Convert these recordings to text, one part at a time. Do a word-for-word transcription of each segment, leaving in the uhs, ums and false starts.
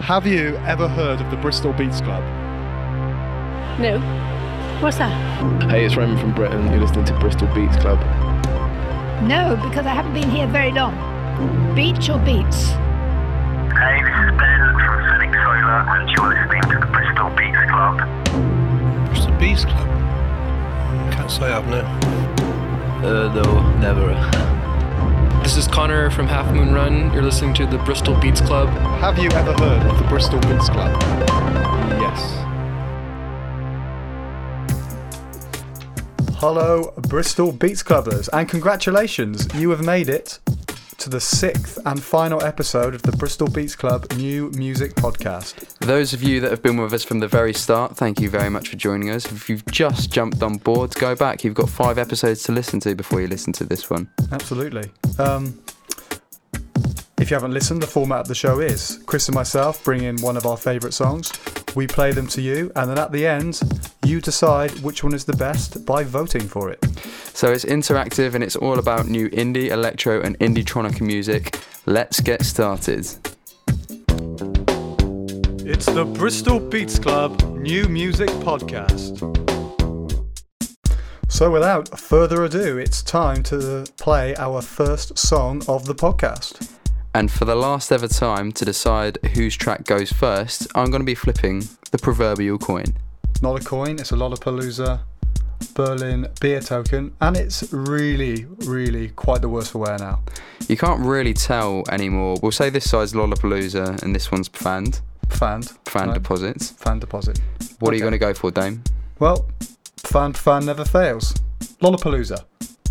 Have you ever heard of the Bristol Beats Club? No. What's that? Hey, it's Raymond from Britain. You're listening to Bristol Beats Club. No, because I haven't been here very long. Beach or Beats? Hey, this is Ben from Zenith Solar, and you're listening to the Bristol Beats Club. Bristol Beats Club? Can't say I've no. Uh, no, never. This is Connor from Half Moon Run. You're listening to the Bristol Beats Club. Have you ever heard of the Bristol Beats Club? Yes. Hello, Bristol Beats Clubbers, and congratulations, you have made it to the sixth and final episode of the Bristol Beats Club New Music Podcast. For those of you that have been with us from the very start, thank you very much for joining us. If you've just jumped on board, go back. You've got five episodes to listen to before you listen to this one. Absolutely. Um, if you haven't listened, the format of the show is Chris and myself bring in one of our favourite songs, we play them to you, and then at the end, you decide which one is the best by voting for it. So it's interactive and it's all about new indie, electro and indie-tronic music. Let's get started. It's the Bristol Beats Club New Music Podcast. So without further ado, it's time to play our first song of the podcast. And for the last ever time to decide whose track goes first, I'm going to be flipping the proverbial coin. Not a coin, it's a Lollapalooza Berlin beer token, and it's really, really quite the worse for wear now. You can't really tell anymore. We'll say this side's Lollapalooza and this one's Pfand. Pfand. Pfand right. deposits. Pfand deposit. What okay. are you going to go for, Dame? Well, Pfand Pfand never fails. Lollapalooza.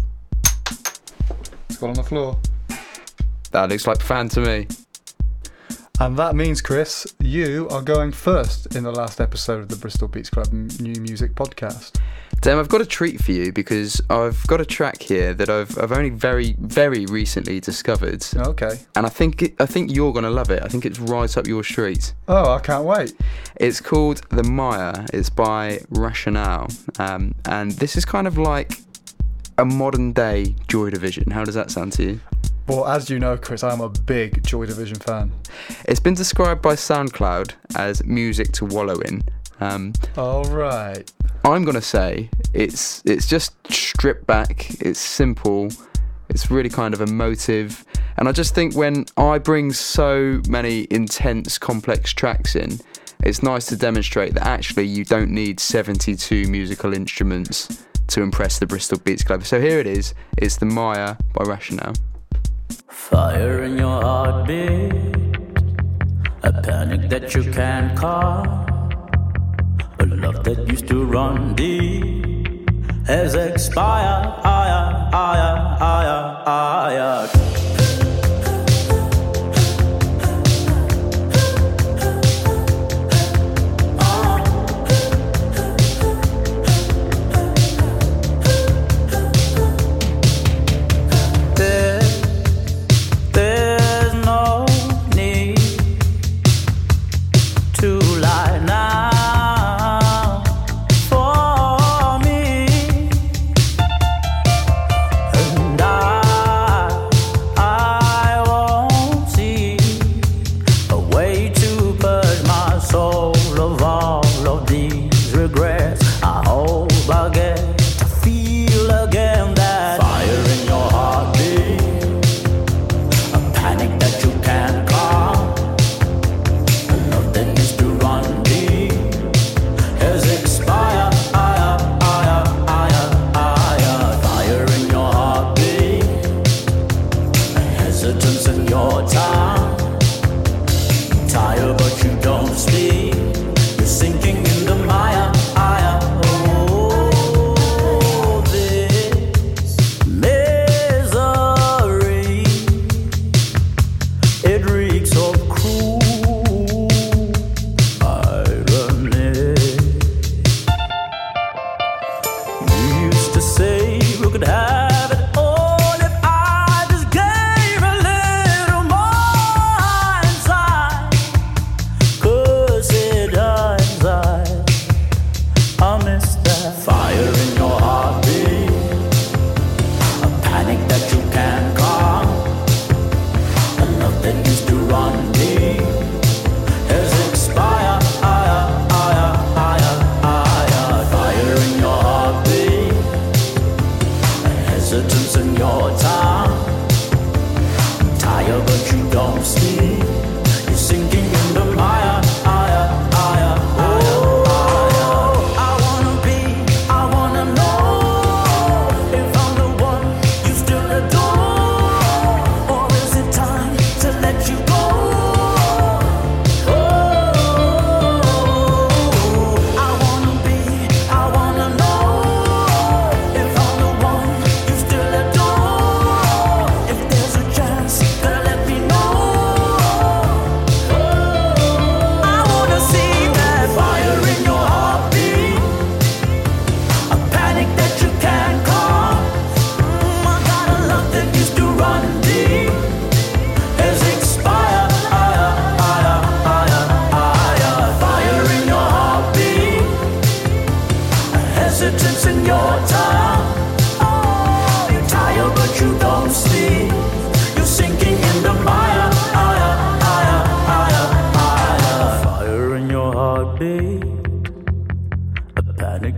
It's got on the floor. That looks like Pfand to me. And that means, Chris, you are going first in the last episode of the Bristol Beats Club New Music Podcast. Dame, I've got a treat for you because I've got a track here that I've I've only very, very recently discovered. Okay. And I think it, I think you're going to love it. I think it's right up your street. Oh, I can't wait. It's called The Maya. It's by Rationale. Um, and this is kind of like a modern day Joy Division. How does that sound to you? Well, as you know, Chris, I'm a big Joy Division fan. It's been described by SoundCloud as music to wallow in. Um, All right. I'm going to say it's it's just stripped back, it's simple, it's really kind of emotive, and I just think when I bring so many intense, complex tracks in, it's nice to demonstrate that actually you don't need seventy-two musical instruments to impress the Bristol Beats Club. So here it is, it's The Maya by Rationale. Fire in your heartbeat, a panic that you can't calm. A love that used to run deep has expired. Aya, aya, aya, aya. I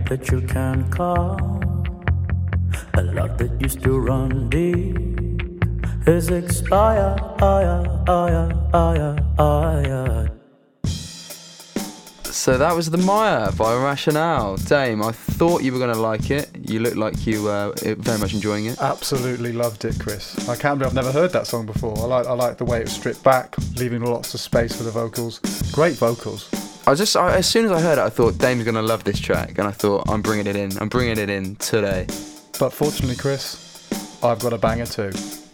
that you can't call. A love that used to run deep is expired, expired, expired, expired. So that was The Mire by Rationale. Dame, I thought you were going to like it. You look like you were uh, very much enjoying it. Absolutely loved it, Chris. I can't believe I've never heard that song before. I like I like the way it was stripped back, leaving lots of space for the vocals. Great vocals. I just, I, as soon as I heard it, I thought Dame's going to love this track, and I thought I'm bringing it in. I'm bringing it in today. But fortunately, Chris, I've got a banger too.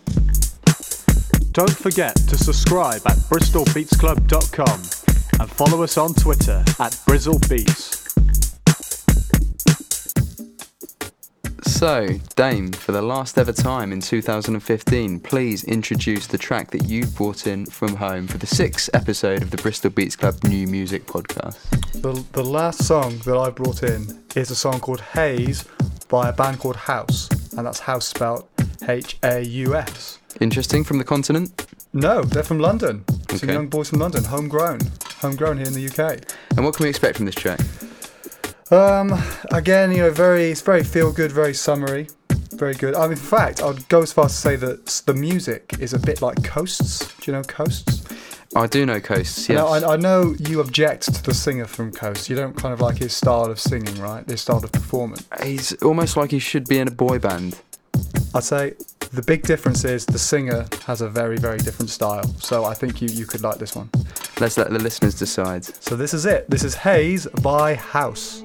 Don't forget to subscribe at bristol beats club dot com and follow us on Twitter at brizzlebeats. So, Dame, for the last ever time in two thousand fifteen, please introduce the track that you've brought in from home for the sixth episode of the Bristol Beats Club New Music Podcast. The, the last song that I brought in is a song called Haze by a band called House, and that's House spelled H A U S. Interesting, from the continent? No, they're from London. Some Okay. young boys from London, homegrown. Homegrown here in the U K. And what can we expect from this track? Um, again, you know, very, it's very feel good, very summery, very good. I mean, in fact, I'd go as far as to say that the music is a bit like Coasts. Do you know Coasts? I do know Coasts, yes. Now, I, I know you object to the singer from Coasts. You don't kind of like his style of singing, right? His style of performance. He's almost like he should be in a boy band. I'd say the big difference is the singer has a very, very different style. So I think you, you could like this one. Let's let the listeners decide. So this is it. This is Haze by House.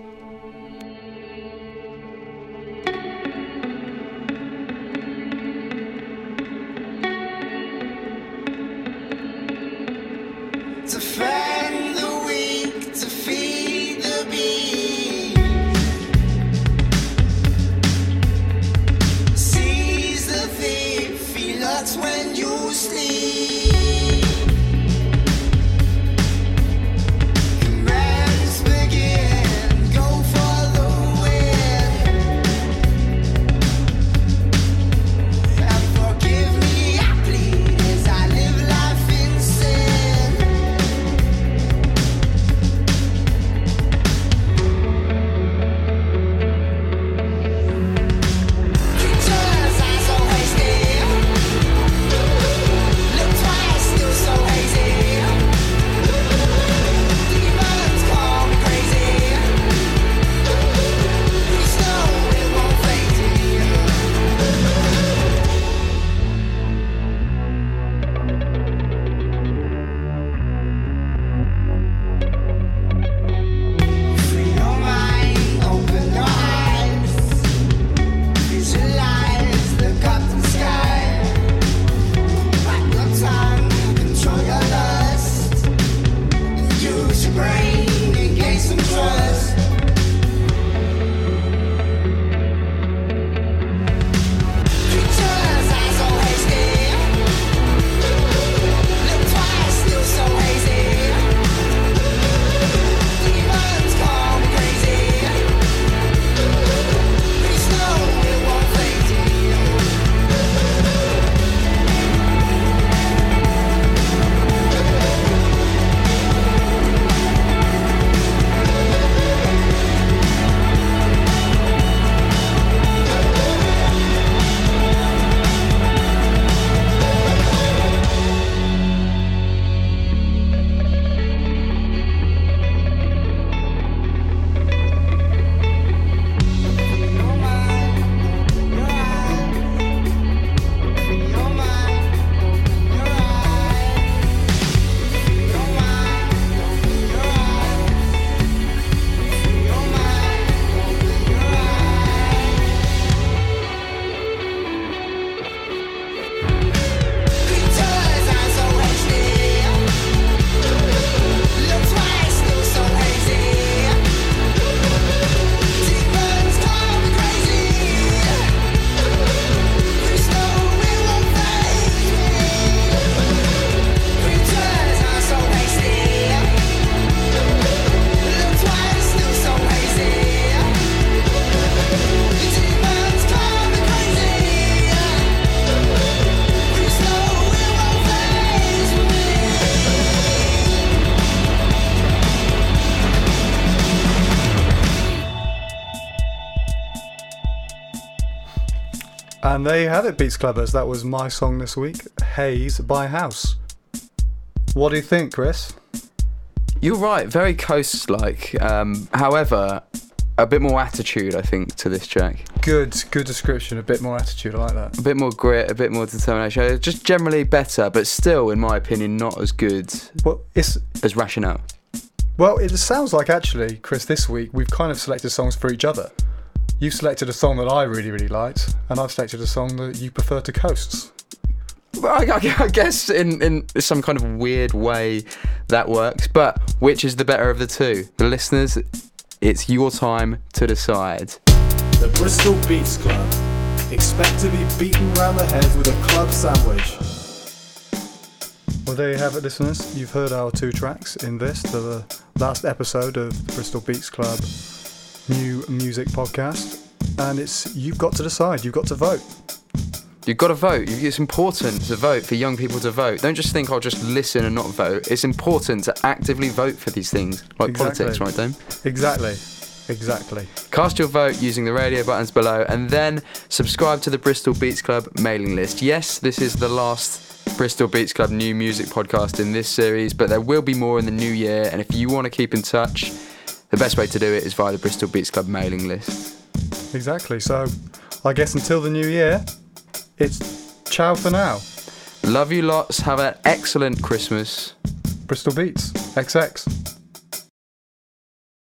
To fan the weak, to feed the beast. Seize the thief, he lurks when you sleep. Commands begin, go for the win. And forgive me, I plead, as I live life in sin. And there you have it, Beats Clubbers. That was my song this week, Haze by House. What do you think, Chris? You're right, very coast-like. Um, however, a bit more attitude, I think, to this track. Good, good description. A bit more attitude. I like that. A bit more grit, a bit more determination. Just generally better, but still, in my opinion, not as good well, it's, as Rationale. Well, it sounds like, actually, Chris, this week, we've kind of selected songs for each other. You've selected a song that I really, really liked, and I've selected a song that you prefer to coasts. Well, I, I guess in, in some kind of weird way that works, but which is the better of the two? The listeners, it's your time to decide. The Bristol Beats Club. Expect to be beaten round the head with a club sandwich. Well, there you have it, listeners. You've heard our two tracks in this, the last episode of the Bristol Beats Club new music podcast, and it's you've got to decide, you've got to vote. You've got to vote. It's important to vote, for young people to vote. Don't just think I'll just listen and not vote. It's important to actively vote for these things, like exactly. politics, right, Dame? Exactly. Exactly. Cast your vote using the radio buttons below, and then subscribe to the Bristol Beats Club mailing list. Yes, this is the last Bristol Beats Club new music podcast in this series, but there will be more in the new year, and if you want to keep in touch, the best way to do it is via the Bristol Beats Club mailing list. Exactly. So I guess until the new year, it's ciao for now. Love you lots. Have an excellent Christmas. Bristol Beats. X X.